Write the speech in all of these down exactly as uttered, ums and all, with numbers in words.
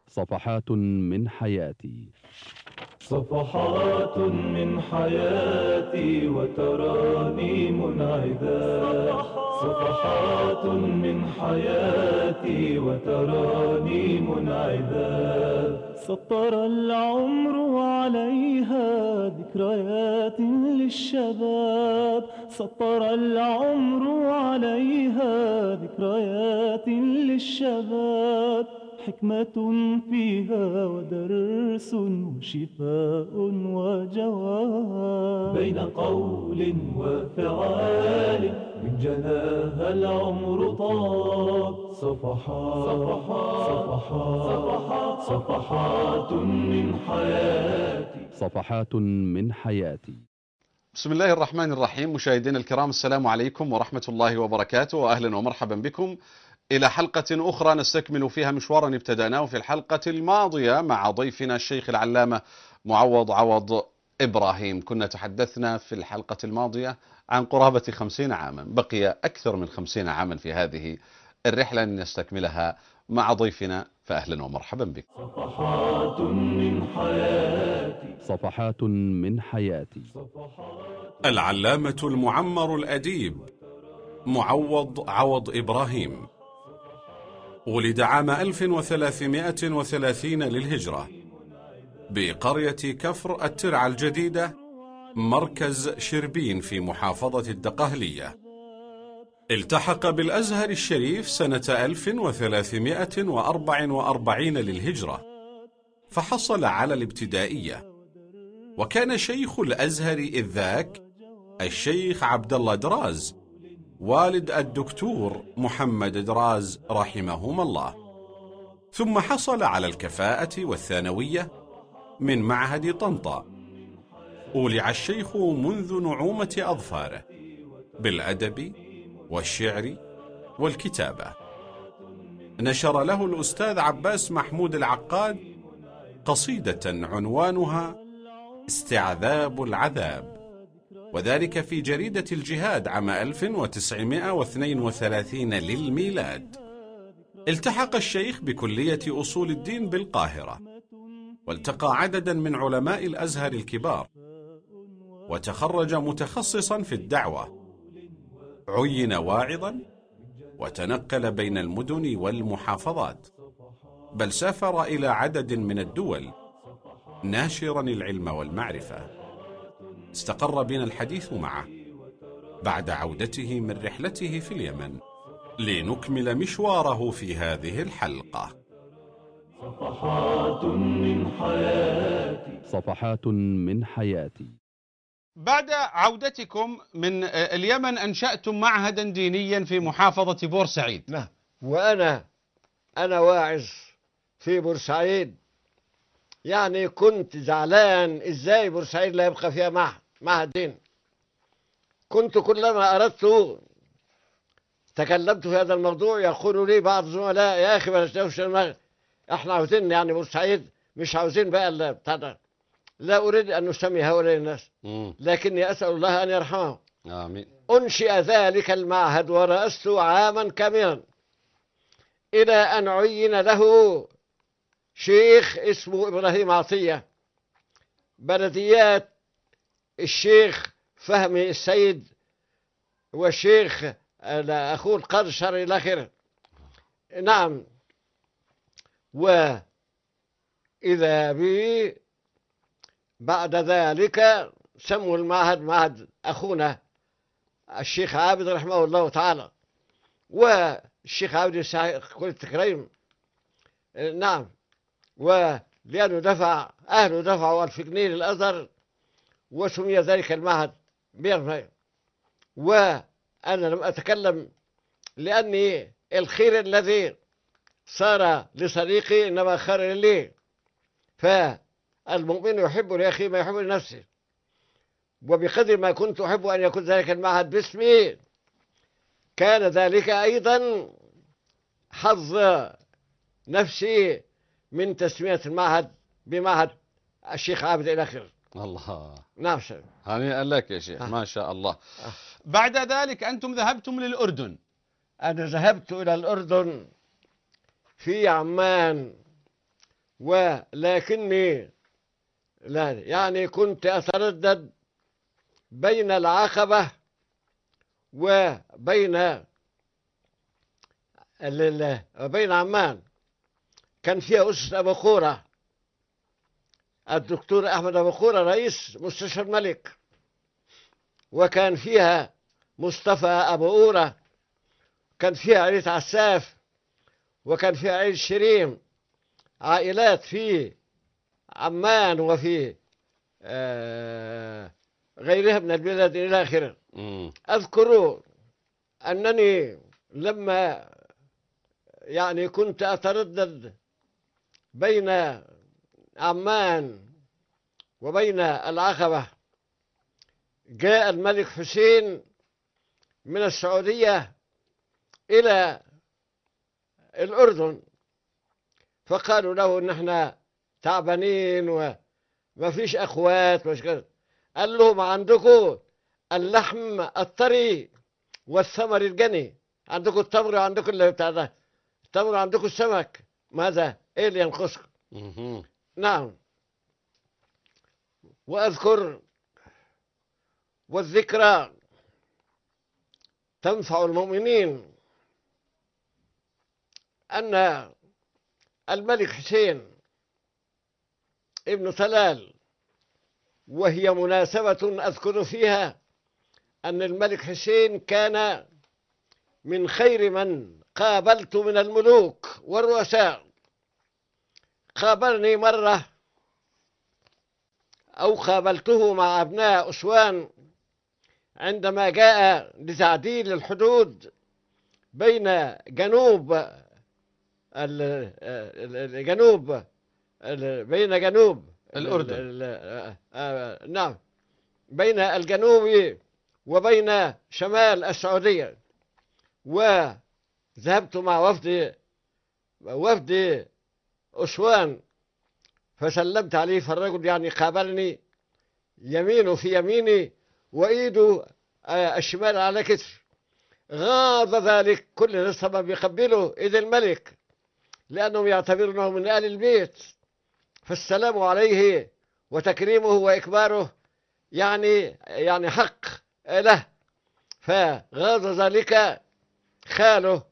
صفحات من حياتي. صفحات من حياتي وتراني منعدات. صفحات من حياتي وتراني منعدات. سطر العمر عليها ذكريات للشباب. سطر العمر عليها ذكريات للشباب. حكمة فيها ودرس وشفاء وجواب. بين قول وفعال من جناها العمر طاب. صفحات صفحات صفحات صفحات من حياتي. صفحات من حياتي. بسم الله الرحمن الرحيم. مشاهدينا الكرام، السلام عليكم ورحمة الله وبركاته، وأهلا ومرحبا بكم إلى حلقة أخرى نستكمل فيها مشوارا ابتدأناه في الحلقة الماضية مع ضيفنا الشيخ العلامة معوض عوض إبراهيم. كنا تحدثنا في الحلقة الماضية عن قرابة خمسين عاما، بقي أكثر من خمسين عاما في هذه الرحلة نستكملها مع ضيفنا، فأهلا ومرحبا بكم. صفحات من حياتي. صفحات من حياتي. العلامة المعمر الأديب معوض عوض إبراهيم ولد عام ألف وثلاثمائة وثلاثين للهجرة بقرية كفر الترعة الجديدة مركز شربين في محافظة الدقهلية. التحق بالأزهر الشريف سنة ألف وثلاثمائة وأربعة وأربعين للهجرة، فحصل على الابتدائية. وكان شيخ الأزهر إذ ذاك الشيخ عبد الله دراز والد الدكتور محمد دراز رحمهما الله. ثم حصل على الكفاءة والثانوية من معهد طنطا. أولع الشيخ منذ نعومة أظفاره بالأدب والشعر والكتابة. نشر له الأستاذ عباس محمود العقاد قصيدة عنوانها استعذاب العذاب، وذلك في جريدة الجهاد عام ألف وتسعمائة واثنين وثلاثين للميلاد. التحق الشيخ بكلية أصول الدين بالقاهرة، والتقى عددا من علماء الأزهر الكبار، وتخرج متخصصا في الدعوة. عين واعظا وتنقل بين المدن والمحافظات، بل سافر إلى عدد من الدول ناشرا العلم والمعرفة. استقر بنا الحديث معه بعد عودته من رحلته في اليمن، لنكمل مشواره في هذه الحلقة. صفحات من حياتي. صفحات من حياتي. بعد عودتكم من اليمن أنشأتم معهدا دينيا في محافظة بورسعيد. نعم، وأنا أنا واعظ في بورسعيد. يعني كنت زعلان إزاي بورسعيد لا يبقى فيها معهد معهد دين. كنت كلما أردت تكلمت في هذا الموضوع يقولوا لي بعض الزملاء: يا أخي بلاش دوشة دماغك، إحنا عاوزين يعني بورسعيد، مش عاوزين بقى اللي بتاع ده. لا أريد أن نسمي هؤلاء الناس، مم. لكني أسأل الله أن يرحمهم. آمين. أنشئ ذلك المعهد ورأست عاما كاملا، إلى أن عين له شيخ اسمه إبراهيم عطية، بلديات الشيخ فهمي السيد والشيخ أخوه القرشر إلى آخره. نعم. وإذا بي بعد ذلك سموا المعهد معهد أخونا الشيخ عابد رحمه الله تعالى، والشيخ عابد يستحق كل التكريم. نعم. ولأنه دفع أهله دفعوا ألف جنيه للأزهر، وسمي ذلك المعهد بيرفع. وأنا لم أتكلم لأني الخير الذي صار لصديقي إنما خير لي. فالمؤمن يحب لأخيه ما يحب لنفسه، وبقدر ما كنت أحب أن يكون ذلك المعهد باسمي، كان ذلك أيضا حظ نفسي من تسمية المعهد بمعهد الشيخ عابد إلى آخره. الله. نعم شيخ. هنيئا لك يا شيخ. آه. ما شاء الله. آه. بعد ذلك أنتم ذهبتم للأردن. أنا ذهبت إلى الأردن في عمان ولكني لا يعني كنت أتردد بين العقبة وبين ال- ال- وبين عمان. كان فيها أسس أبو قورة، الدكتور أحمد أبو قورة رئيس مستشفى الملك، وكان فيها مصطفى أبو قورة، كان فيها عائلة عساف، وكان فيها عائلة شريم، عائلات في عمان وفي آه، غيرها من البلاد إلى آخره. مم. أذكر أنني لما يعني كنت أتردد بين عمان وبين العقبة، جاء الملك حسين من السعودية إلى الأردن، فقالوا له نحن تعبانين وما فيش أخوات وش كذا. قال لهم عندكم اللحم الطري والثمر الجني، عندكم التمر وعندكم اللي بتاع ده التمر وعندكم السمك، ماذا ايه اللي ينقصكم؟ مهم. نعم. وأذكر والذكرى تنفع المؤمنين أن الملك حسين ابن طلال، وهي مناسبة أذكر فيها أن الملك حسين كان من خير من قابلت من الملوك والرؤساء. قابلني مرة أو قابلته مع أبناء أسوان عندما جاء لتعديل الحدود بين جنوب الجنوب بين جنوب الأردن. ال- ال- آه، نعم، بين الجنوب وبين شمال السعودية. وذهبت مع وفد وفد أسوان، فسلمت عليه، فالرجل يعني قابلني يمينه في يميني وإيده آه، الشمال على كتفي. غاض ذلك كل الناس طبعا بيقبلوا إيد الملك لأنهم يعتبرونه من آل البيت، فالسلام عليه وتكريمه وإكباره يعني يعني حق له. فغاض ذلك خاله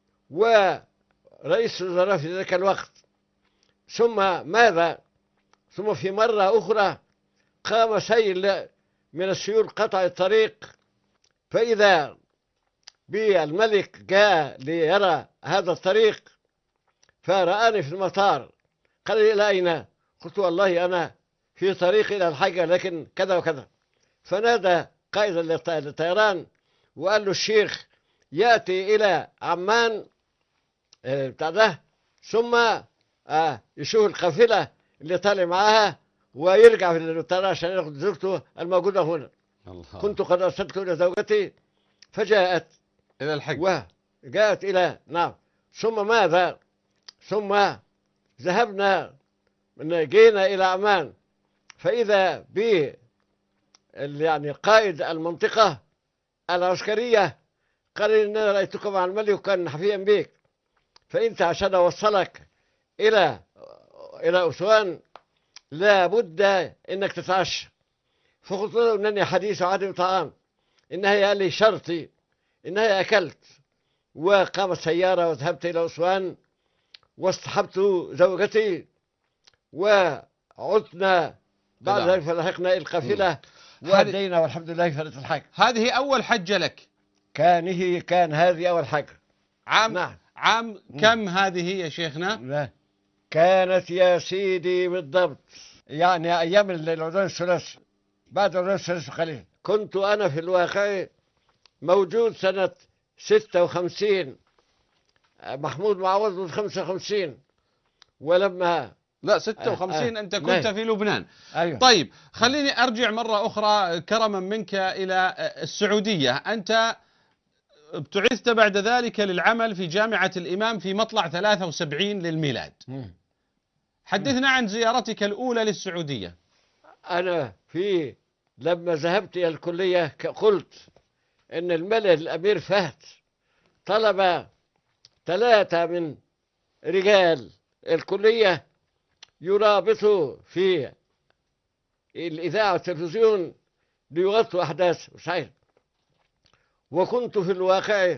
ورئيس الوزراء في ذلك الوقت. ثم ماذا؟ ثم في مرة أخرى قام سيل من السيول قطع الطريق، فإذا بالملك جاء ليرى هذا الطريق، فرآني في المطار، قال لي إلى أين؟ قلت والله أنا في طريق إلى الحاجة لكن كذا وكذا. فنادى قائد الطيران وقال له الشيخ يأتي إلى عمان آه، بتاع ده، ثم آه، يشوف القافلة اللي طالع معاها ويرجع في الطيران عشان ياخد زوجته الموجودة هنا. الله. كنت قد أرسلت إلى زوجتي فجاءت إلى الحج. وجاءت إلى نعم. ثم ماذا؟ ثم ذهبنا جينا إلى عمان، فإذا ب يعني قائد المنطقة العسكرية قال لي إن أنا رأيتك مع الملك وكان حفيا بك، فأنت عشان أوصلك إلى إلى أسوان لابد إنك تتعشى. فقلت له إنني حديث عدم طعام، إنها قال لي شرطي إنها أكلت. وقامت سيارة وذهبت إلى أسوان واصطحبت زوجتي وعدنا بعد نعم. ذلك فلحقنا القافلة هذه- وأدينا والحمد لله فرت الحج. هذه أول حجة لك. كان هي كان هذه أول حاجة. عام نعم. عام كم هذه يا شيخنا؟ لا. كانت يا سيدي بالضبط يعني أيام العدوان الثلاثي، بعد العدوان الثلاثي قليل. كنت أنا في الواقع موجود سنة ستة وخمسين، محمود معوض من خمسة وخمسين، ولما لا ستة وخمسين آه، أنت آه. كنت نعم. في لبنان. أيوه. طيب خليني أرجع مرة أخرى كرما منك إلى السعودية. أنت ابتعثت بعد ذلك للعمل في جامعة الإمام في مطلع ثلاثة وسبعين للميلاد. مم. حدثنا عن زيارتك الأولى للسعودية. أنا في لما ذهبت إلى الكلية ك- قلت إن الملك الأمير فهد طلب ثلاثة من رجال الكلية يرابطوا في الإذاعة والتلفزيون ليغطوا أحداث بورسعيد. وكنت في الواقع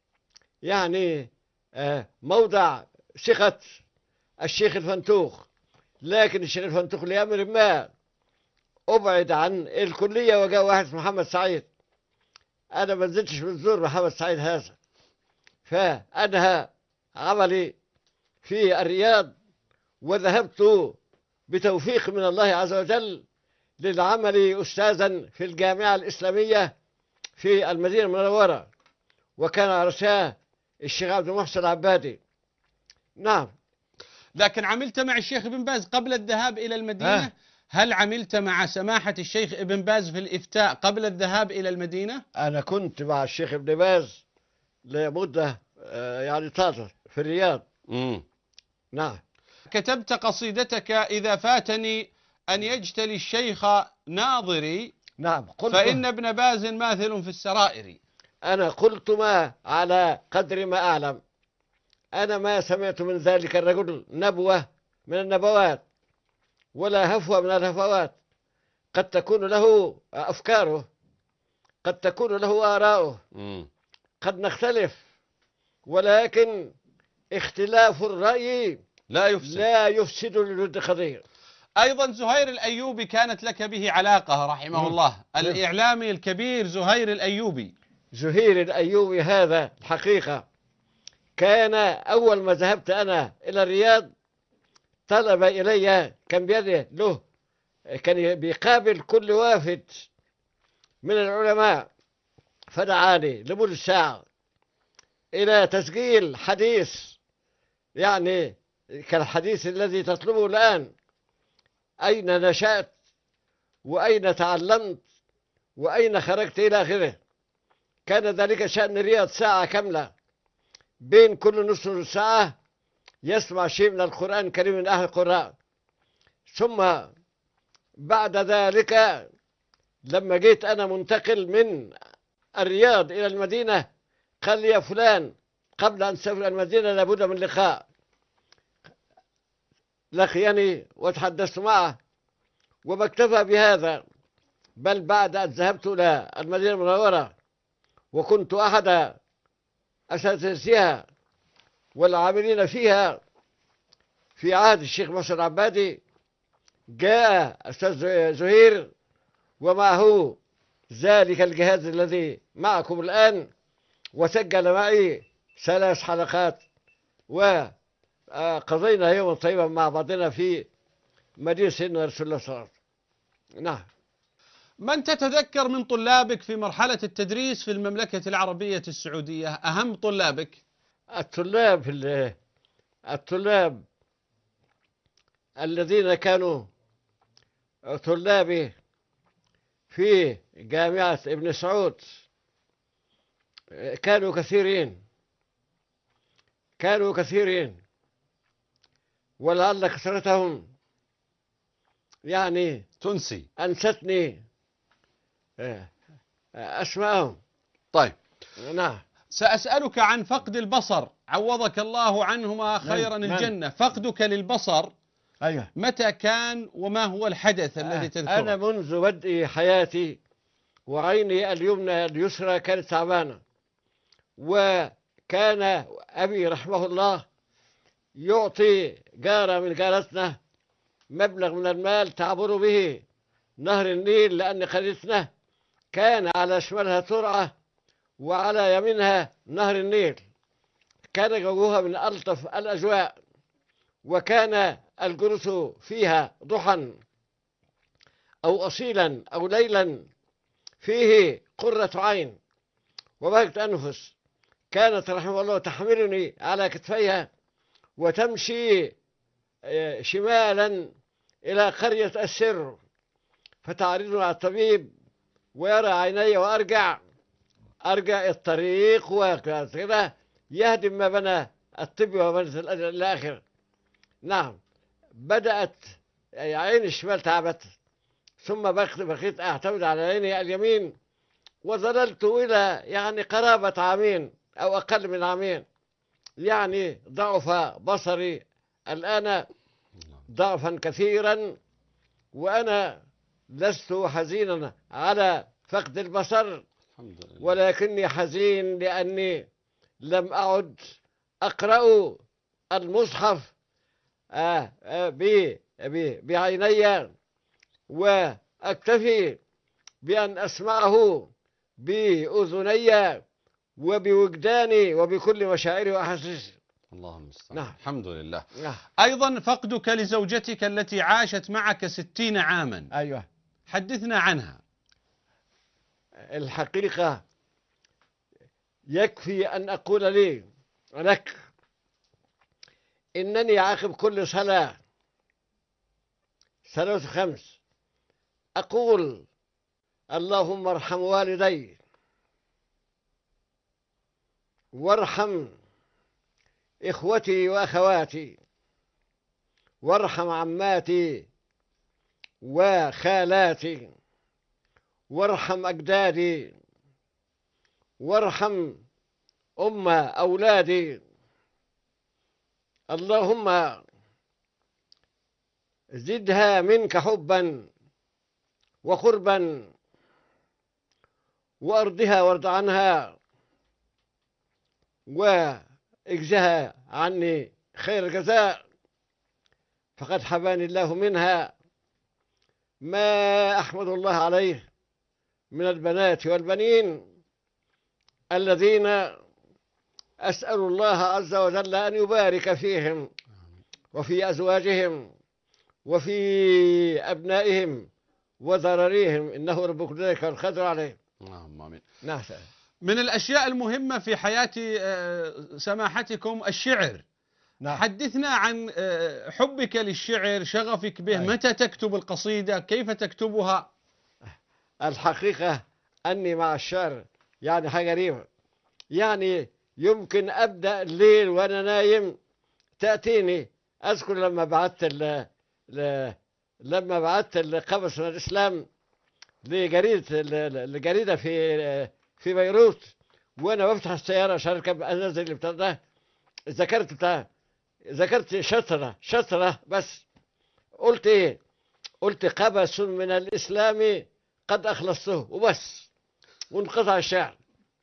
يعني موضع ثقة الشيخ الفنتوخ، لكن الشيخ الفنتوخ لأمر ما أبعد عن الكلية، وجاء واحد اسمه محمد سعيد. أنا ما نزلتش بنزور محمد سعيد هذا، فأنهى عملي في الرياض، وذهبت بتوفيق من الله عز وجل للعمل أستاذا في الجامعة الإسلامية في المدينة المنورة، وكان رأسها الشيخ عبد المحسن العبادي. نعم. لكن عملت مع الشيخ ابن باز قبل الذهاب إلى المدينة؟ آه. هل عملت مع سماحة الشيخ ابن باز في الإفتاء قبل الذهاب إلى المدينة؟ أنا كنت مع الشيخ ابن باز لمدة يعني طالة في الرياض. مم. نعم. كتبت قصيدتك إذا فاتني أن يجتلي الشيخ ناظري، نعم. قلت فإن ابن باز ماثل في السرائر. أنا قلت ما على قدر ما أعلم. أنا ما سمعت من ذلك الرجل نبوة من النبوات ولا هفوة من الهفوات. قد تكون له أفكاره، قد تكون له آراؤه، قد نختلف، ولكن اختلاف الرأي لا يفسد لا يفسد للود قضية. أيضا زهير الأيوبي كانت لك به علاقة رحمه الله، الإعلامي الكبير زهير الأيوبي. زهير الأيوبي هذا الحقيقة كان أول ما ذهبت أنا إلى الرياض طلب إلي، كان بيده له، كان بيقابل كل وافد من العلماء، فدعاني لمدة ساعة إلى تسجيل حديث، يعني كالحديث الذي تطلبه الآن: أين نشأت، وأين تعلمت، وأين خرجت، إلى آخره. كان ذلك شأن الرياض، ساعة كاملة بين كل نصف ساعة يسمع شيء من القرآن الكريم من أهل القراء. ثم بعد ذلك لما جيت أنا منتقل من الرياض إلى المدينة قال لي: يا فلان، قبل أن تسافر المدينة لابد من لقاء. لقيني وتحدثت معه، وما اكتفى بهذا، بل بعد أن ذهبت إلى المدينة المنورة وكنت أحد أساتذتها والعاملين فيها في عهد الشيخ محسن العبادي، جاء أستاذ زهير ومعه ذلك الجهاز الذي معكم الآن، وسجل معي ثلاث حلقات، وقضينا يوما طيبا مع بعضنا في مدينة سيدنا رسول الله صلى الله عليه وسلم. نعم. من تتذكر من طلابك في مرحلة التدريس في المملكة العربية السعودية؟ أهم طلابك؟ الطلاب الطلاب الذين كانوا طلابي في جامعة ابن سعود كانوا كثيرين، كانوا كثيرين، ولعل كثرتهم يعني تنسي أنستني أسمائهم. طيب. نعم. سأسألك عن فقد البصر، عوضك الله عنهما خيرا نعم. الجنة. فقدك للبصر أيوة. متى كان، وما هو الحدث الذي تذكره؟ أنا منذ بدء حياتي وعيني اليمنى اليسرى كانت تعبانة، وكان أبي رحمه الله يعطي جارة من جارتنا مبلغ من المال تعبر به نهر النيل، لأن قريتنا كان على شمالها ترعة وعلى يمينها نهر النيل. كان جوها من ألطف الأجواء، وكان الجلوس فيها ضحى أو أصيلا أو ليلا فيه قرة عين وبهجة أنفس. كانت رحمه الله تحملني على كتفيها وتمشي شمالا إلى قرية السر، فتعرضني على الطبيب ويرى عيني وأرجع أرجع الطريق، وكذا يهدم ما بنى الطب وبنت الآخر. نعم. بدأت عيني الشمال تعبت، ثم بقيت أعتمد على عيني اليمين، وظللت إلى يعني قرابة عامين أو أقل من عامين، يعني ضعف بصري الآن ضعفا كثيرا، وأنا لست حزينا على فقد البصر، الحمد لله. ولكني حزين لأني لم أعد أقرأ المصحف آه، آه، ب- ب- بعيني، وأكتفي بأن أسمعه بأذني وبوجداني وبكل مشاعري وأحاسيسي. اللهم المستعان. نعم. الحمد لله. نعم. أيضا فقدك لزوجتك التي عاشت معك ستين عاما، أيوه. حدثنا عنها. الحقيقة يكفي أن أقول لي لك إنني عقب كل صلاة صلاة خمس أقول اللهم ارحم والدي، وارحم إخوتي وأخواتي، وارحم عماتي وخالاتي، وارحم أجدادي، وارحم أم أولادي. اللهم زدها منك حبا وقربا، وأرضها وارض عنها، واجزها عني خير الجزاء، فقد حباني الله منها ما أحمد الله عليه من البنات والبنين الذين أسأل الله عز وجل أن يبارك فيهم وفي أزواجهم وفي أبنائهم وذراريهم، إنه رب كل ذلك والقدر عليه. اللهم آمين. نعم. من الأشياء المهمة في حياة آه، سماحتكم الشعر. نعم. حدثنا عن آه، حبك للشعر، شغفك به، أي. متى تكتب القصيدة، كيف تكتبها؟ الحقيقة أني مع الشعر يعني حاجة غريبة، يعني يمكن أبدأ الليل وأنا نايم تأتيني. أذكر لما بعثت ال ل- لما بعثت القبس من الإسلام لجريدة الجريدة في في بيروت، وأنا بفتح السيارة عشان أركب أنزل بتاع ده، ذكرت بتاع ذكرت شطرة شطرة بس. قلت إيه؟ قلت قبس من الإسلام قد أخلصته وبس، وانقطع الشعر.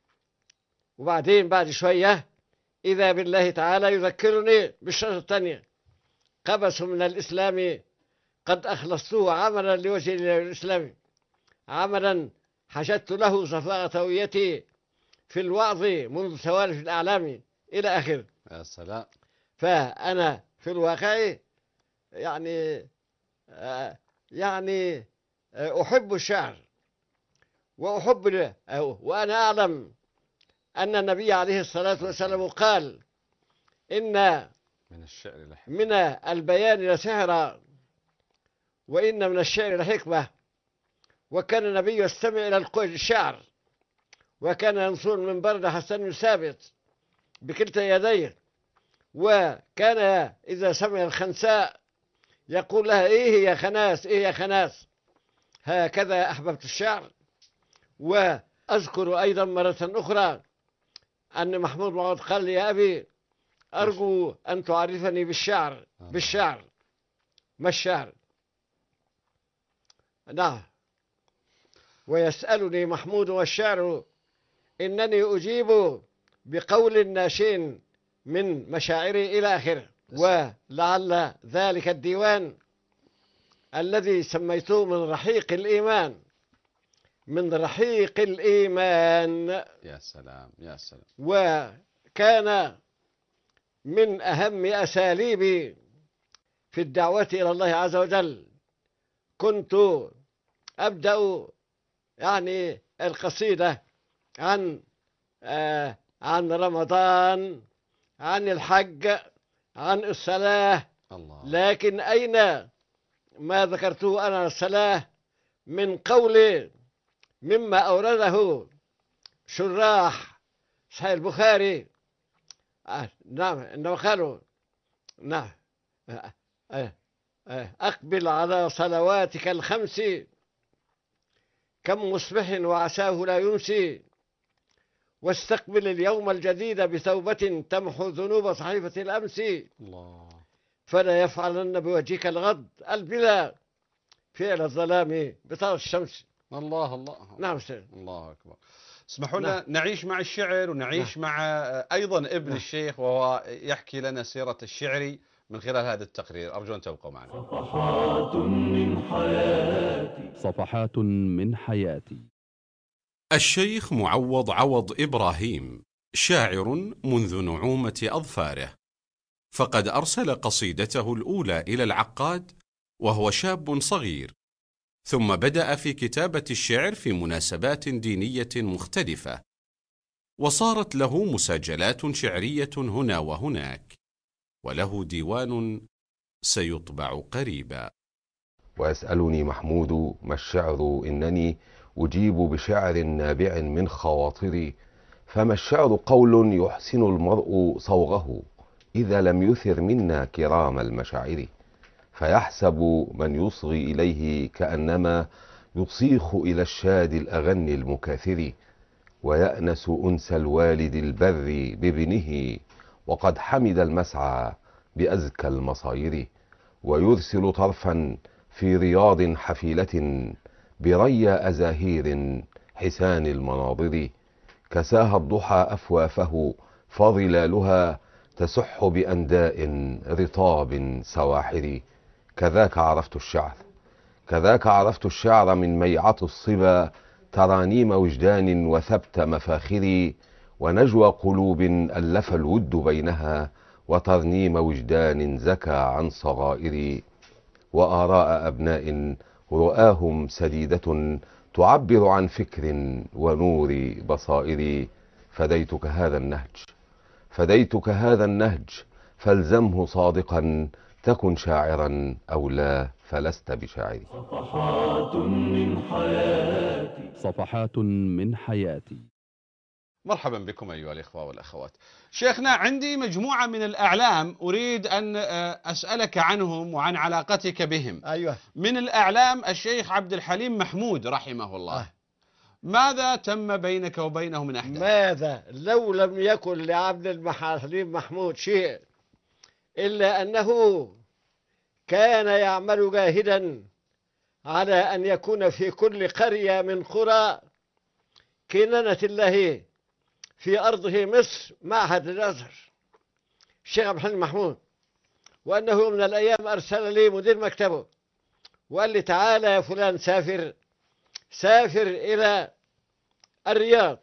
وبعدين بعد شوية إذا بالله تعالى يذكرني بالشرط الثانية، قبس من الإسلام قد أخلصته عملا لوجه الإسلام، عملا حشدت له صفاء هويتي في الوعظ منذ سوالف الأعلام إلى آخره. يا سلام. فأنا في الواقع يعني آه يعني آه أحب الشعر وأحب له، وأنا أعلم أن النبي عليه الصلاة والسلام قال إن من الشعر لحكمة. من البيان لسحرا، وإن من الشعر لحكمة. وكان النبي يستمع إلى الشعر، وكان ينصر من برد حسن ثابت بكلتا يديه، وكان إذا سمع الخنساء يقول لها إيه يا خناس، إيه يا خناس. هكذا أحببت الشعر. وأذكر أيضا مرة أخرى أن محمود معوض قال لي يا أبي أرجو أن تعرفني بالشعر. بالشعر ما الشعر؟ نعم. ويسألني محمود والشعر إنني أجيب بقول ناشئ من مشاعري إلى آخره. ولعل ذلك الديوان الذي سميته من رحيق الإيمان، من رحيق الإيمان. يا سلام يا سلام. وكان من أهم أساليبي في الدعوة إلى الله عز وجل. كنت أبدأ يعني القصيدة عن آه عن رمضان، عن الحج، عن الصلاة. الله. لكن أين ما ذكرته أنا الصلاة من قول مما أورده شراح صحيح البخاري. آه نعم، إنه قالوا نعم آه آه آه أقبل على صلواتك الخمس كم مصبح وعساه لا يمسي، واستقبل اليوم الجديد بتوبة تمحو ذنوب صحيفة الأمس. الله. فلا يفعلن بوجهك الغض البلا فعل الظلام بطار الشمس. الله الله. نعم سيد. الله أكبر. اسمحوا لنا نعيش مع الشعر ونعيش مع أيضا ابن الشيخ وهو يحكي لنا سيرة الشعري من خلال هذا التقرير. أرجو أن تبقوا معنا. صفحات من حياتي. صفحات من حياتي. الشيخ معوض عوض إبراهيم شاعر منذ نعومة أظفاره، فقد أرسل قصيدته الأولى إلى العقاد وهو شاب صغير، ثم بدأ في كتابة الشعر في مناسبات دينية مختلفة، وصارت له مساجلات شعرية هنا وهناك، وله ديوان سيطبع قريبا. ويسألني محمود ما الشعر، إنني أجيب بشعر نابع من خواطري، فما الشعر قول يحسن المرء صوغه إذا لم يثر منا كرام المشاعر، فيحسب من يصغي إليه كأنما يصيخ إلى الشاد الأغني المكاثر، ويأنس أنس الوالد البر بابنه وقد حمد المسعى بأزكى المصاير، ويرسل طرفا في رياض حفيلة بري أزاهير حسان المناظر، كساها الضحى أفوافه فظلالها تسح بأنداء رطاب سواحر، كذاك عرفت الشعر كذاك عرفت الشعر من ميعة الصبا، ترانيم وجدان وثبت مفاخري، ونجوى قلوب ألف الود بينها، وترنيم وجدان زكى عن صغائري، وآراء أبناء رؤاهم سديدة تعبر عن فكر ونور بصائري، فديتك هذا النهج فديتك هذا النهج فالزمه صادقا، تكن شاعرا أو لا فلست بشاعر. صفحات من حياتي. صفحات من حياتي. مرحبا بكم أيها الإخوة والأخوات. شيخنا، عندي مجموعة من الأعلام أريد أن أسألك عنهم وعن علاقتك بهم. أيوة. من الأعلام الشيخ عبد الحليم محمود رحمه الله. آه. ماذا تم بينك وبينه من أحداث؟ ماذا لو لم يكن لعبد الحليم محمود شيء إلا أنه كان يعمل جاهدا على أن يكون في كل قرية من قرى كنانة الله في أرضه مصر معهد الأزهر الشيخ عبد الحليم محمود، وأنه من الأيام أرسل لي مدير مكتبه وقال لي تعالى يا فلان سافر سافر إلى الرياض.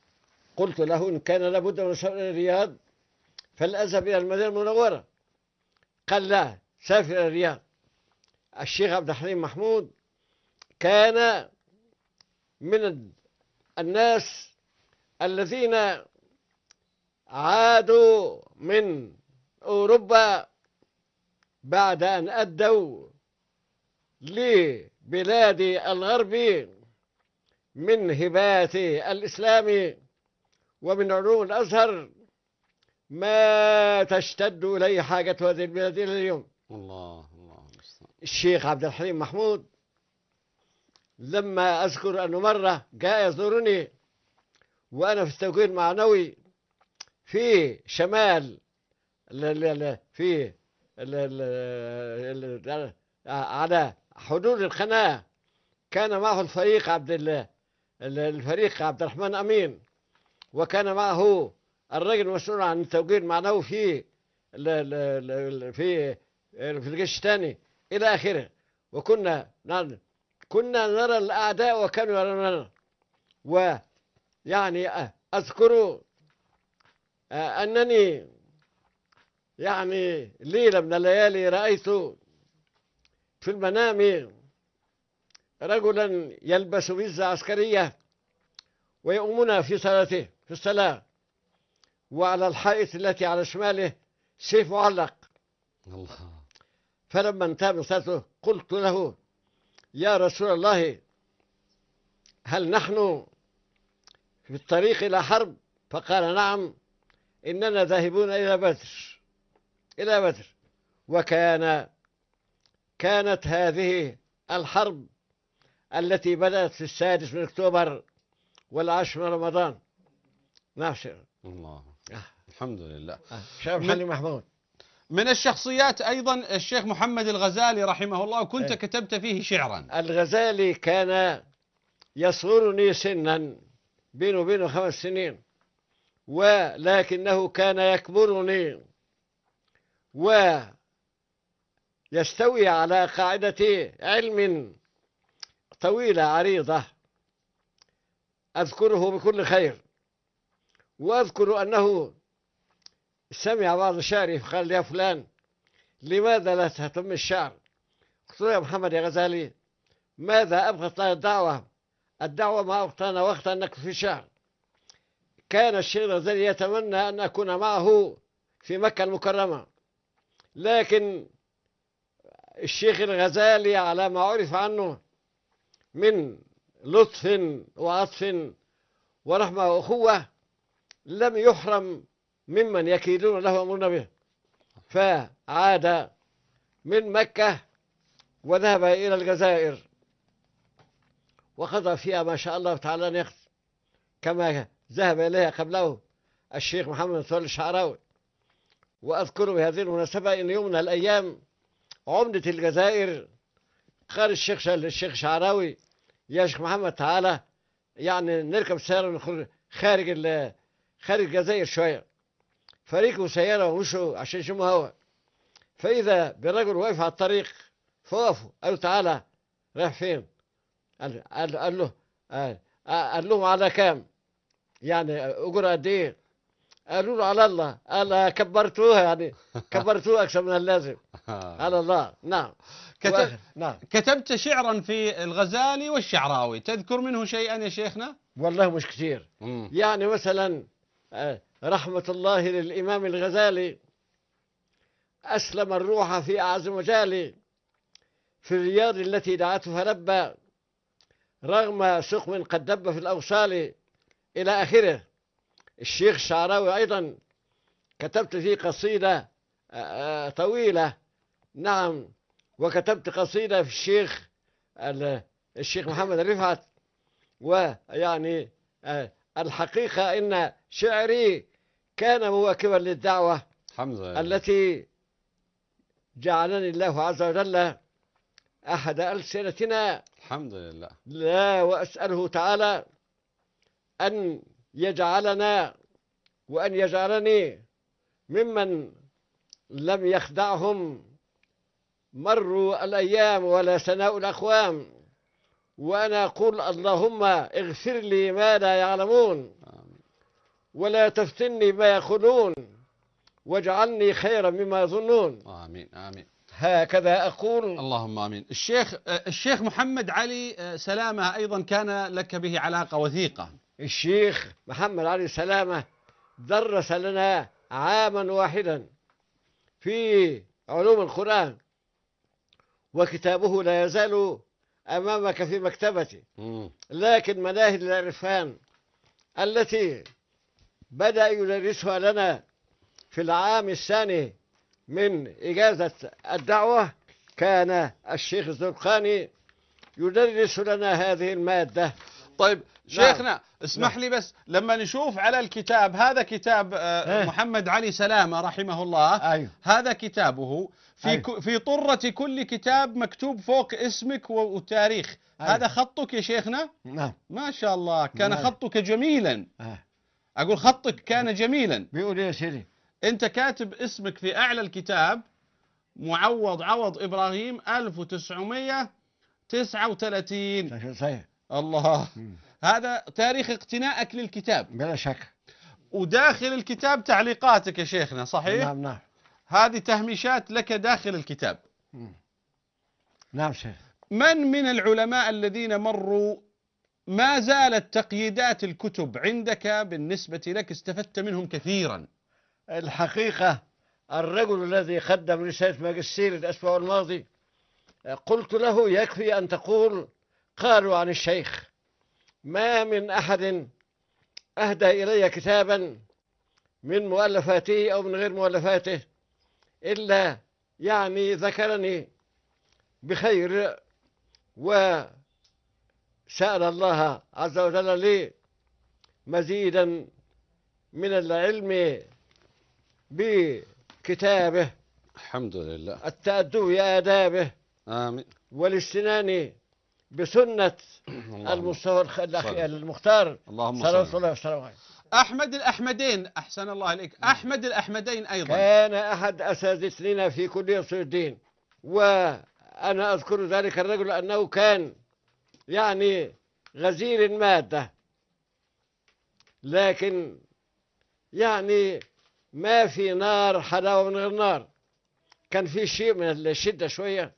قلت له إن كان لابد من سفر إلى الرياض فلأذهب إلى المدينة المنورة. قال لا، سافر إلى الرياض. الشيخ عبد الحليم محمود كان من الناس الذين عادوا من أوروبا بعد أن أدوا لبلاد الغرب من هبات الإسلام ومن علوم الأزهر ما تشتد إليه حاجة هذه البلاد إلى اليوم. الله الله. الشيخ عبد الحليم محمود لما أذكر أنه مرة جاء يزورني وأنا في التوجيه المعنوي في شمال في على حدود القناة، كان معه الفريق عبد الله الفريق عبد الرحمن أمين، وكان معه الرجل المسؤول عن التوجيه المعنوي في في في الجيش الثاني إلى آخره. وكنا كنا نرى الأعداء وكانوا يروننا. ويعني أذكر أنني يعني ليلة من الليالي رأيت في المنام رجلا يلبس بزة عسكرية ويؤمنا في صلاته في الصلاة، وعلى الحائط التي على شماله سيف معلق. الله. فلما انتهى من صلاته قلت له يا رسول الله هل نحن في الطريق إلى حرب؟ فقال نعم، إننا ذاهبون إلى بدر إلى بدر. وكان كانت هذه الحرب التي بدأت في السادس من أكتوبر والعاشر من رمضان. نعم. الله. الحمد لله. شيخ عبد الحليم محمود من الشخصيات أيضا الشيخ محمد الغزالي رحمه الله، وكنت إيه. كتبت فيه شعرا. الغزالي كان يصغرني سنا، بينه وبينه خمس سنين، ولكنه كان يكبرني ويستوي على قاعدة علم طويلة عريضة أذكره بكل خير. وأذكر أنه سمع بعض شعري فقال: يا فلان، لماذا لا تهتم الشعر؟ قلت له: يا محمد يا غزالي، ماذا أبغت لنا الدعوة؟ الدعوة ما أبقتنا وقت أن نكتب في شعر. كان الشيخ الغزالي يتمنى أن أكون معه في مكة المكرمة، لكن الشيخ الغزالي على ما عرف عنه من لطف وعطف ورحمة وأخوة لم يحرم ممن يكيدون له أمرنا به، فعاد من مكة وذهب إلى الجزائر وقضى فيها ما شاء الله تعالى نقد، كما ذهب إليها قبله الشيخ محمد متولي الشعراوي. وأذكر بهذه المناسبة أن يوم من الأيام عمدة الجزائر قال الشيخ الشيخ شعراوي: يا شيخ محمد تعالى يعني نركب سيارة ونخرج خارج خارج الجزائر شوية. فركبوا سيارة ومشوا عشان يشموا هوا، فإذا برجل واقف على الطريق فوقفوا قالوا: تعالى رايح فين؟ قال, قال, قال له قال, قال لهم: على كام؟ يعني أجر قد إيه؟ قالوا له: على الله. قال: كبرتوها، يعني كبرتوها أكثر من اللازم. على الله. نعم. كتب... نعم. كتبت شعرا في الغزالي والشعراوي، تذكر منه شيئا يا شيخنا؟ والله مش كثير. مم. يعني مثلا رحمة الله للإمام الغزالي: أسلم الروح في أعز مجالي، في الرياض التي دعته فلبى، رغم سقم قد دب في الأوصال، إلى آخره. الشيخ الشعراوي أيضا كتبت فيه قصيدة طويلة. نعم. وكتبت قصيدة في الشيخ الشيخ محمد رفعت. ويعني الحقيقة إن شعري كان مواكبا للدعوة الحمد لله التي جعلني الله عز وجل أحد ألسنتنا. الحمد لله. لا، وأسأله تعالى أن يجعلنا وأن يجعلني ممن لم يخدعهم مروا الأيام ولا سناء الأقوام، وأنا أقول: اللهم اغفر لي ما لا يعلمون، ولا تفتني ما يقولون، واجعلني خيرا مما يظنون. آمين آمين. هكذا أقول. اللهم آمين. الشيخ الشيخ محمد علي سلامة أيضا كان لك به علاقة وثيقة. الشيخ محمد علي سلامة درس لنا عاما واحدا في علوم القرآن، وكتابه لا يزال أمامك في مكتبتي. مم. لكن مناهج العرفان التي بدأ يدرسها لنا في العام الثاني من إجازة الدعوة كان الشيخ الزرقاني يدرس لنا هذه المادة. طيب نعم. شيخنا اسمح لي بس، لما نشوف على الكتاب هذا كتاب آه، إيه. محمد علي سلامة رحمه الله. أيوه. هذا كتابه في أيوه. ك- في طرة كل كتاب مكتوب فوق اسمك و- والتاريخ. أيوه. هذا خطك يا شيخنا؟ نعم. ما شاء الله، كان نعم. خطك جميلا. آه. أقول خطك كان جميلا. بيقول يا سيدي. أنت كاتب اسمك في أعلى الكتاب معوض عوض إبراهيم ألف وتسعمائة وتسعة وثلاثين. صحيح. الله. مم. هذا تاريخ اقتنائك للكتاب، بلا شك. وداخل الكتاب تعليقاتك يا شيخنا، صحيح؟ نعم نعم. هذه تهميشات لك داخل الكتاب. مم. نعم شيخ. من من العلماء الذين مروا ما زالت تقييدات الكتب عندك بالنسبة لك استفدت منهم كثيرا؟ الحقيقة الرجل الذي قدم رسالة ماجستير الأسبوع الماضي قلت له: يكفي أن تقول قالوا عن الشيخ. ما من أحد أهدى إلي كتابا من مؤلفاته أو من غير مؤلفاته إلا يعني ذكرني بخير، وسأل الله عز وجل لي مزيدا من العلم بكتابه الحمد لله. التأدب بآدابه آمين. والاستنان بسنة اللهم المصطفى الخ- صل. المختار اللهم صلى صل. الله عليه وسلم. أحمد الأحمدين، أحسن الله عليك، أحمد الأحمدين أيضا كان أحد أساتذتنا في كلية أصول الدين، وأنا أذكر ذلك الرجل أنه كان يعني غزير المادة، لكن يعني ما في نار حلاوة من غير نار، كان في شيء من الشدة شوية،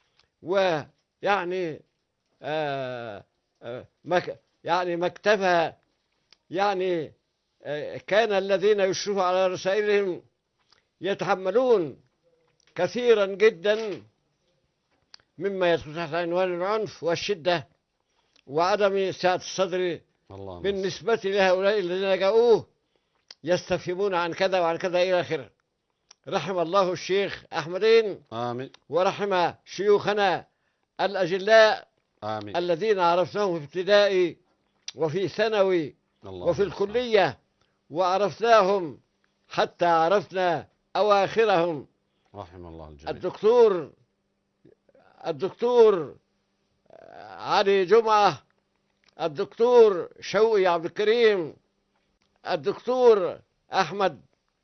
ويعني آه آه مك يعني مكتبها يعني آه كان الذين يشرفوا على رسائلهم يتحملون كثيرا جدا مما يدخل تحت عنوان العنف والشدة وعدم سعة الصدر اللهم بالنسبة لهؤلاء الذين جاءوه يستفهمون عن كذا وعن كذا إلى آخره. رحم الله الشيخ أحمدين آمين. ورحم شيوخنا الأجلاء آمين. الذين عرفناهم في ابتدائي وفي ثانوي اللهم وفي صل. الكلية، وعرفناهم حتى عرفنا أواخرهم. رحم الله الجميع. الدكتور الدكتور علي جمعة، الدكتور شوقي عبد الكريم، الدكتور أحمد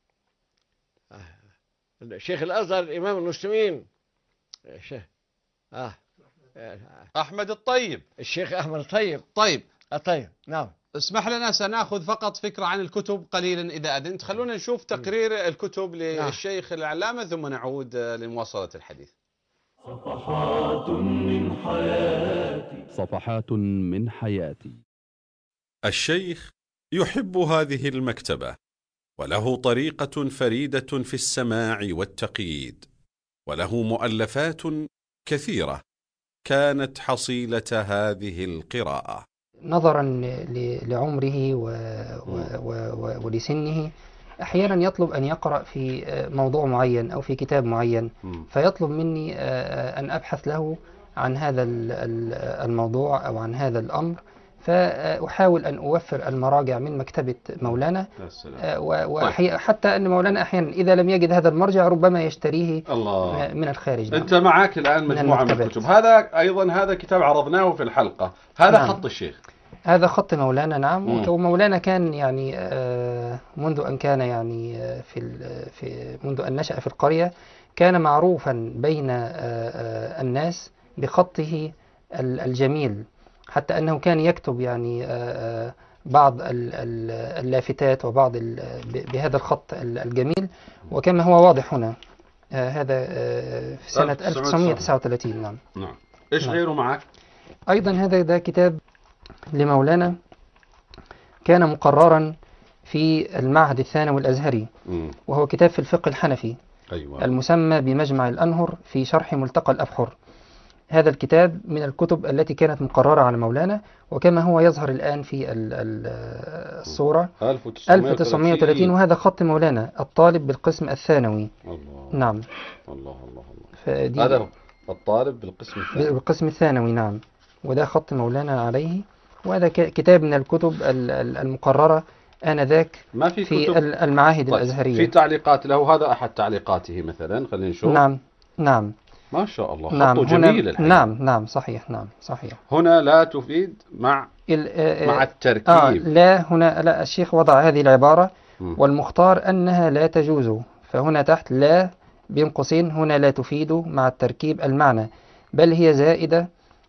شيخ الأزهر إمام المسلمين، الشيخ آه أحمد الطيب. الشيخ أحمد الطيب. طيب الطيب نعم. اسمح لنا سنأخذ فقط فكرة عن الكتب قليلا إذا أذنت. خلونا نشوف تقرير الكتب للشيخ العلامة ثم نعود لمواصلة الحديث. صفحات من حياتي. صفحات من حياتي. الشيخ يحب هذه المكتبة، وله طريقة فريدة في السماع والتقييد، وله مؤلفات كثيرة كانت حصيلة هذه القراءة. نظرا ل- لعمره و... و... و... ولسنه أحيانا يطلب أن يقرأ في موضوع معين أو في كتاب معين، مم. فيطلب مني أن أبحث له عن هذا ال- ال- الموضوع أو عن هذا الأمر، فأحاول أن أوفر المراجع من مكتبة مولانا، يا سلام. وحتى أن مولانا أحيانا إذا لم يجد هذا المرجع ربما يشتريه الله. من الخارج. نعم. أنت معك الآن من مجموعة من المكتبات. الكتب. هذا أيضا هذا كتاب عرضناه في الحلقة. هذا نعم. خط الشيخ. هذا خط مولانا نعم. مم. ومولانا كان يعني آه، منذ أن كان يعني آه، في ال- في منذ أن نشأ في القرية كان معروفا بين آه، آه، الناس بخطه ال- الجميل، حتى أنه كان يكتب يعني آه، آه، بعض ال- ال- اللافتات وبعض ال- ب- بهذا الخط ال- الجميل، وكما هو واضح هنا آه، هذا آه، في سنة ألف وتسعمائة ألف وتسعمائة وتسعة وثلاثين. نعم. نعم. إيش نعم. غيره معك؟ أيضا هذا ده كتاب لمولانا كان مقررا في المعهد الثانوي الأزهري، مم. وهو كتاب في الفقه الحنفي أيوة. المسمى بمجمع الأنهر في شرح ملتقى الأبحر. هذا الكتاب من الكتب التي كانت مقررة على مولانا، وكما هو يظهر الآن في ال- ال- الصورة ألف ألف وتسعمائة وثلاثين، وهذا خط مولانا الطالب بالقسم الثانوي. الله. نعم. الله الله الله. فدي هذا الطالب بالقسم الثاني. بالقسم الثانوي نعم، وده خط مولانا عليه، وهذا ك- كتاب من الكتب ال- ال- المقررة آنذاك ما في في كتب. ال- المعاهد طيب. الأزهرية. في تعليقات له. هذا أحد تعليقاته مثلا. خلينا نشوف. نعم نعم ما شاء الله. نعم. خطه هنا جميل الحقيقة. نعم نعم صحيح. نعم صحيح. هنا لا تفيد مع ال- آه، مع آه، التركيب. آه لا هنا لا، الشيخ وضع هذه العبارة مم. والمختار أنها لا تجوز، فهنا تحت لا بين قوسين هنا لا تفيد مع التركيب المعنى، بل هي زائدة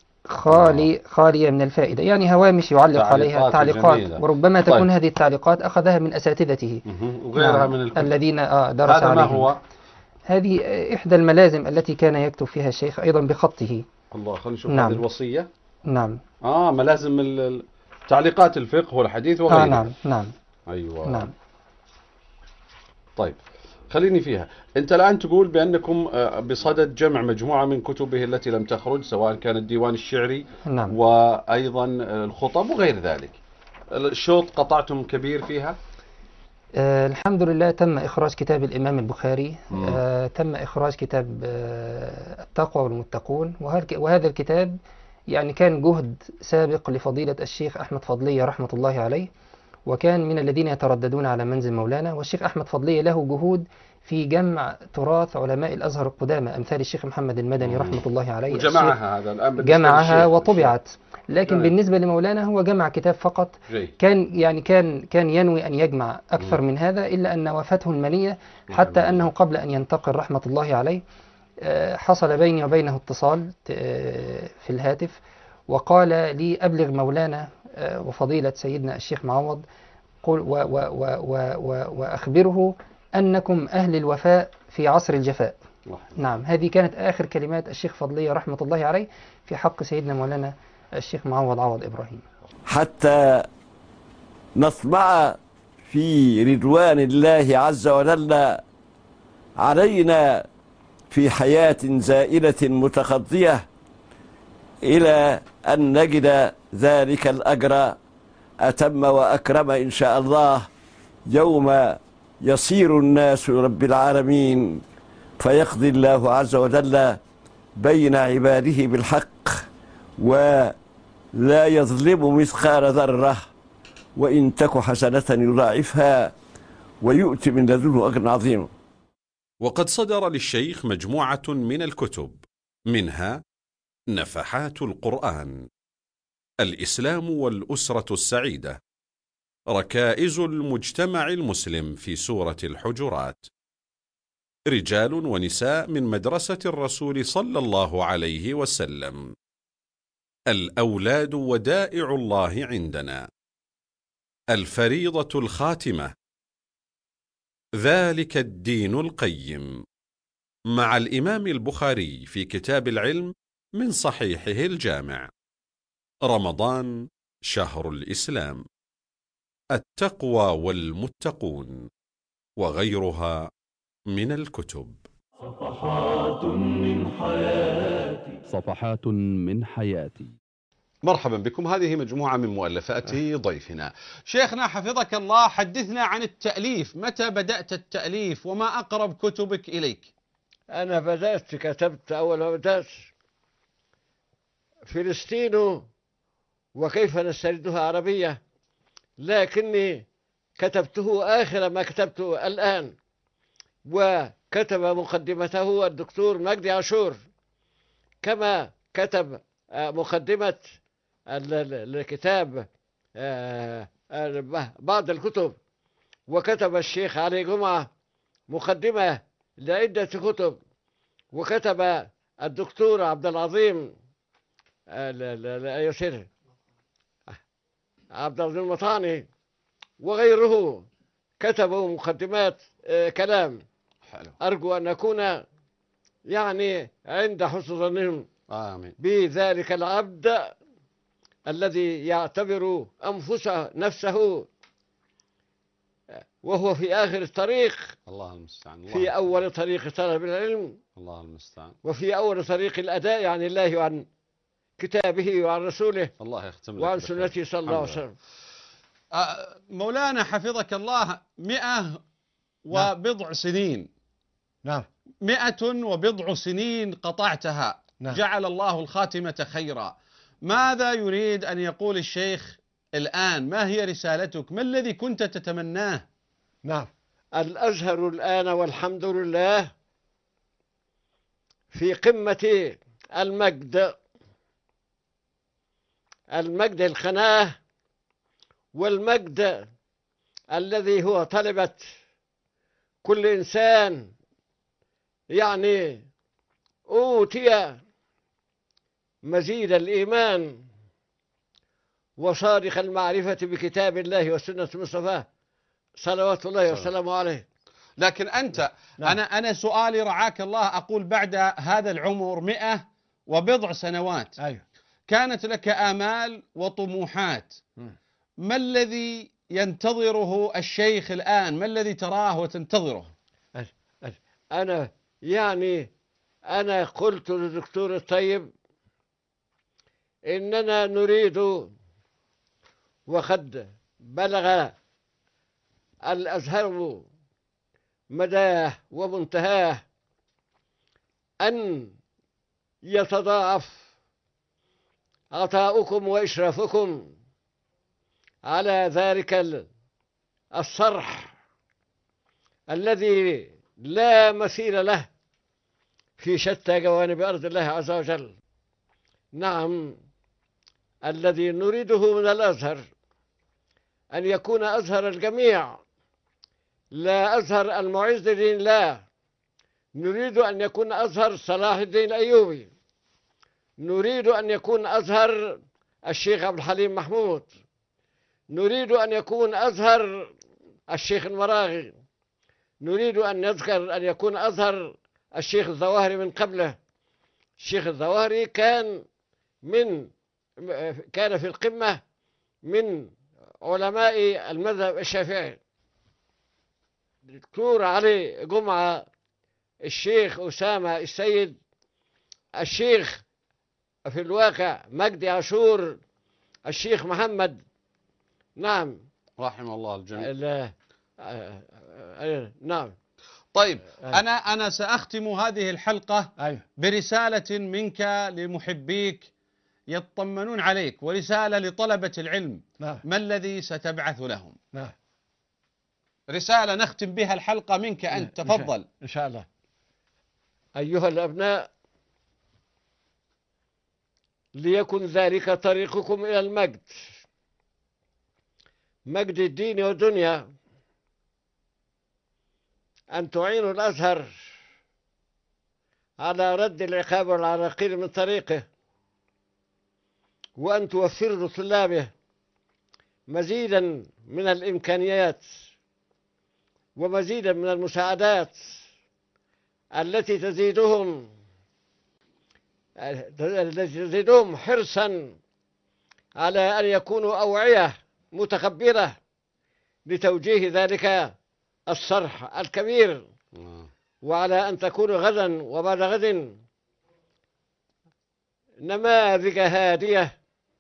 خالي خالية من الفائدة، يعني هوامش يعلق عليها تعليقات تعليقات، جميلة. وربما طيب. تكون هذه التعليقات أخذها من أساتذته. مهم. وغيرها نعم. من الكتب. الذين آه درس هذا ما عليهم. هو؟ هذه إحدى الملازم التي كان يكتب فيها الشيخ أيضا بخطه. الله. خلينا نشوف نعم. هذه الوصية. نعم. آه ملازم ال- ال- تعليقات الفقه والحديث وغيره. آه نعم نعم أيوة. نعم. طيب خليني فيها. أنت الآن تقول بأنكم آه، بصدد جمع مجموعة من كتبه التي لم تخرج، سواء كان الديوان الشعري نعم. وأيضا آه، الخطب وغير ذلك. الشوط قطعتم كبير فيها. آه الحمد لله تم إخراج كتاب الإمام البخاري، مم. آه تم إخراج كتاب آه التقوى والمتقون، وهل- وهذا الكتاب يعني كان جهد سابق لفضيلة الشيخ أحمد فضلية رحمة الله عليه، وكان من الذين يترددون على منزل مولانا، والشيخ أحمد فضلية له جهود في جمع تراث علماء الأزهر القدامى أمثال الشيخ محمد المدني رحمة الله عليه. وجمعها هذا الآن بالنسبة جمعها للشيخ. وطبعت، لكن جميل. بالنسبة لمولانا هو جمع كتاب فقط. جيد. كان يعني كان كان ينوي أن يجمع أكثر من هذا، إلا أن وفاته المنية، حتى أنه قبل أن ينتقل رحمة الله عليه آه، حصل بيني وبينه اتصال آه، في الهاتف، وقال لي أبلغ مولانا آه، وفضيلة سيدنا الشيخ معوض قل و و و و و وأخبره أنكم أهل الوفاء في عصر الجفاء. نعم، هذه كانت آخر كلمات الشيخ فضلية رحمة الله عليه في حق سيدنا مولانا الشيخ معوض عوض إبراهيم. حتى نطمع في رضوان الله عز وجل علينا في حياة زائلة متقضية، إلى أن نجد ذلك الأجر أتم وأكرم إن شاء الله يوم يصير الناس رب العالمين، فيقضي الله عز وجل بين عباده بالحق، ولا يظلم مثقال ذرة، وإن تك حسنة يضاعفها ويؤتي من لدنه أجر عظيم. وقد صدر للشيخ مجموعة من الكتب، منها نفحات القرآن، الإسلام والأسرة السعيدة، ركائز المجتمع المسلم في سورة الحجرات، رجال ونساء من مدرسة الرسول صلى الله عليه وسلم، الأولاد ودائع الله عندنا، الفريضة الخاتمة، ذلك الدين القيم، مع الإمام البخاري في كتاب العلم من صحيحه الجامع، رمضان شهر الإسلام، التقوى والمتقون، وغيرها من الكتب. صفحات من حياتي. صفحات من حياتي. مرحبا بكم. هذه مجموعة من مؤلفات ضيفنا. شيخنا حفظك الله، حدثنا عن التأليف. متى بدأت التأليف وما أقرب كتبك إليك؟ أنا بدأت كتبت أول ما بدأت فلسطين وكيف نستردها عربية، لكني كتبته آخر ما كتبته الآن، وكتب مقدمته الدكتور مجدي عاشور، كما كتب مقدمة الكتاب بعض الكتب، وكتب الشيخ علي جمعة مقدمة لعدة كتب، وكتب الدكتور عبد العظيم يسير عبد العظيم المطاني وغيره كتبوا مقدمات كلام. حلو. أرجو أن نكون يعني عند حسن ظنهم آمين بذلك العبد الذي يعتبر أنفسه نفسه وهو في آخر الطريق، الله المستعان. الله في أول طريق طلب العلم، الله المستعان. وفي أول طريق الأداء عن الله وعن كتابه وعن رسوله الله يختم لك وعن بخير. سنته صلى الله عليه وسلم. آه، مولانا حفظك الله، مئة وبضع سنين. نعم. مئة وبضع سنين قطعتها. نعم. جعل الله الخاتمة خيرا. ماذا يريد أن يقول الشيخ الآن؟ ما هي رسالتك؟ ما الذي كنت تتمناه؟ نعم. الأزهر الآن والحمد لله في قمة المجد، المجد الخناه، والمجد الذي هو طلبة كل إنسان يعني أوتي مزيد الإيمان وصارخ المعرفة بكتاب الله وسنة المصطفى صلوات الله وسلامه عليه. لكن أنت نعم. أنا أنا سؤالي رعاك الله، أقول بعد هذا العمر مئة وبضع سنوات، أيوه. كانت لك آمال وطموحات، م. ما الذي ينتظره الشيخ الآن؟ ما الذي تراه وتنتظره؟ أنا يعني أنا قلت للدكتور الطيب إننا نريد، وقد بلغ الأزهر مداه ومنتهاه، أن يتضاعف عطاؤكم وإشرافكم على ذلك الصرح الذي لا مثيل له في شتى جوانب أرض الله عز وجل. نعم، الذي نريده من الأزهر أن يكون أزهر الجميع، لا أزهر المعز لدين الله. نريد أن يكون أزهر صلاح الدين الأيوبي، نريد أن يكون أزهر الشيخ عبد الحليم محمود، نريد أن يكون أزهر الشيخ المراغي، نريد أن يذكر أن يكون أزهر الشيخ الظواهري من قبله. الشيخ الظواهري كان من كان في القمة من علماء المذهب الشافعي. الدكتور علي جمعة، الشيخ أسامة السيد، الشيخ في الواقع مجدي عاشور، الشيخ محمد. نعم، رحم الله الجميع. ال- آه، آه، نعم. طيب، أيوة. أنا أنا سأختم هذه الحلقة أيوة. برسالة منك لمحبيك يطمنون عليك، ورسالة لطلبة العلم. نعم. ما الذي ستبعث لهم؟ نعم. رسالة نختم بها الحلقة منك أنت، إن شاء- تفضل. إن شاء الله. أيها الأبناء، ليكن ذلك طريقكم إلى المجد، مجد الدين والدنيا، أن تعينوا الأزهر على رد العقاب والعراقيل من طريقه، وأن توفروا لطلابه مزيدا من الإمكانيات ومزيدا من المساعدات التي تزيدهم التي تزيدهم حرصا على أن يكونوا أوعية متخبرة لتوجيه ذلك الصرح الكبير، وعلى أن تكونوا غدا وبعد غد نماذج هادية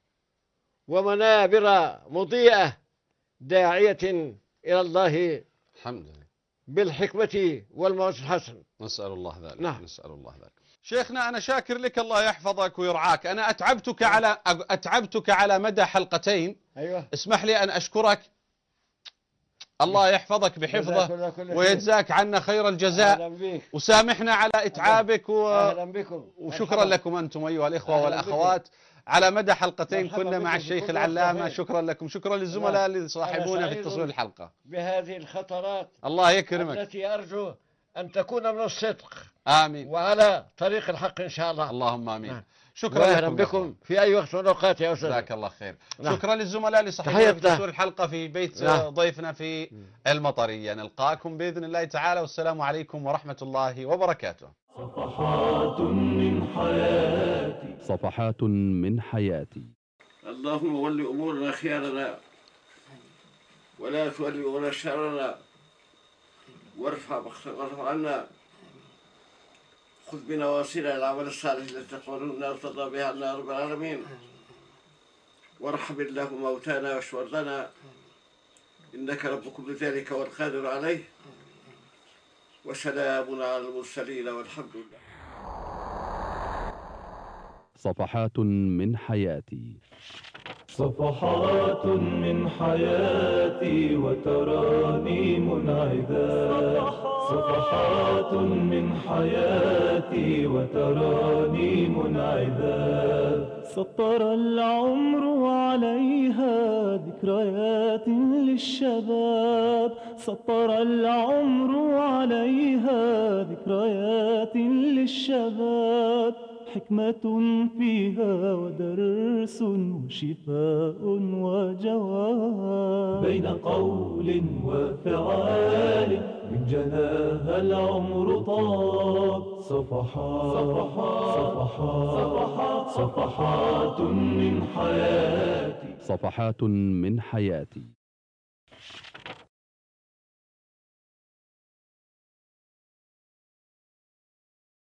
ومنابر مضيئة داعية إلى الله الحمد لله بالحكمة والموعظة الحسنة. نسأل الله ذلك. نعم. نسأل الله ذلك. شيخنا أنا شاكر لك، الله يحفظك ويرعاك. أنا أتعبتك على أتعبتك على مدى حلقتين. أيوة. اسمح لي أن أشكرك. الله يحفظك بحفظه ويجزاك عنا خير الجزاء، وسامحنا على إتعابك و... أهلا بكم. وشكرا مرحبا. لكم أنتم أيها الإخوة أهلا والأخوات على مدى حلقتين مرحبا كنا مع بكم. الشيخ بكل العلامة. خير. شكرا لكم، شكرا للزملاء اللي صاحبونا في سعيد تصوير الحلقة. بهذه الخطرات الله يكرمك. التي أرجو أن تكون من الصدق آمين. وعلى طريق الحق إن شاء الله. اللهم آمين. نعم. شكرا وأهلا لكم بكم في أي وقت من الأوقات يا أستاذ. جزاك الله خير. نعم. شكرا للزملاء اللي صاحبونا في تحياتنا. تصوير الحلقة في بيت نعم. ضيفنا في المطرية. نلقاكم بإذن الله تعالى، والسلام عليكم ورحمة الله وبركاته. صفحات من حياتي. صفحات من حياتي. اللهم ول أمورنا خيارنا ولا تولي أمورنا شرنا، وارفع وارفع عنا، خذ بنواصينا العمل الصالح التي تقبلنا وترضى بها عنا يا رب العالمين، وارحم الله موتانا واشف مرضانا إنك رب كل ذلك والقادر عليه، وسلام على المرسلين والحمد لله. صفحات من حياتي. صفحات من حياتي وتراني منعذاب. صفحات من حياتي وتراني منعذاب. سطر العمر عليها ذكريات للشباب. سطر العمر عليها ذكريات للشباب. حكمة فيها ودرس وشفاء وجواب. بين قول وفعال من جناها العمر طاب. صفحات صفحات صفحات صفحات من حياتي. صفحات من حياتي.